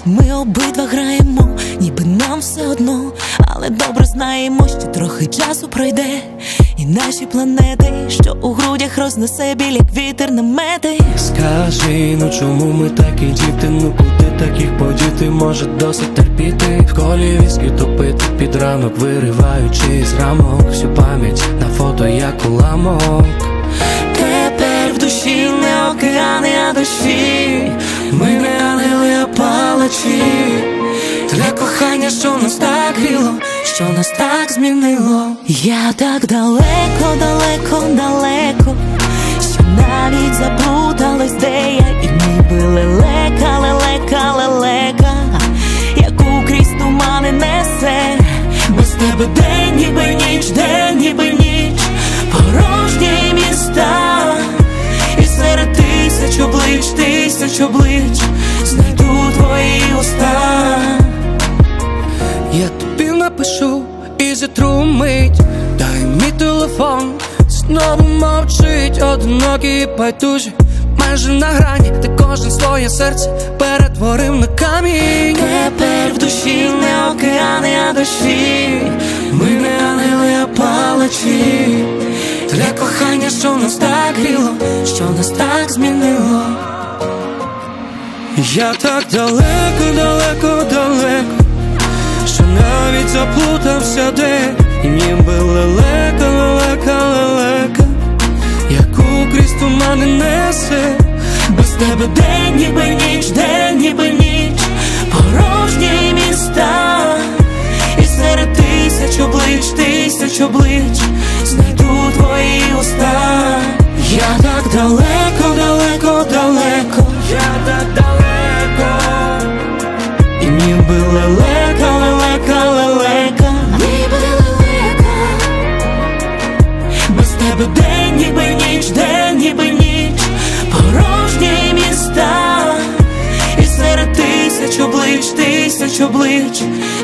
Ми обидва граємо, ніби нам все одно, але добре знаємо, що трохи часу пройде, і наші планети, що у грудях рознесе біль, як вітер намети. Скажи, ну чому ми такі діти? Ну куди таких подіти? Може досить терпіти? В колі віскі топити під ранок, вириваючи з рамок всю пам'ять на фото, як уламок. Тепер в душі не океани, а дощі. Ми не ангели, а палачі. Для кохання, що нас так гріло, що нас так змінило. Я так далеко, далеко, далеко, що навіть заплуталась, де я. І ніби лелека, лелека, лелека, яку крізь тумани несе. Без тебе день ніби ніч, день ніби ніч, порожні міста. І серед тисяч облич знайду твої уста. Я тобі напишу і зітру мить. Дай мій телефон, знову мовчить. Одинокі і байдужі, майже на грані, де кожен своє серце перетворив на камінь. Тепер в душі не океани, а дощі. Ми не ангели, а палачі. Для кохання, що нас так гріло, що нас так змінило. Я так далеко, далеко, далеко, що навіть заплутався де. І ніби лелека, лелека, лелека, яку крізь тумани несе. Без тебе день ніби ніч, день ніби ніч, порожні міста. І серед тисяч облич знайду твої уста. Я так далеко, далеко, далеко, я так далеко, і ніби лелека, лелека, лелека, ніби лелека. Без тебе день ніби ніч, день ніби ніч, порожні міста. І серед тисяч облич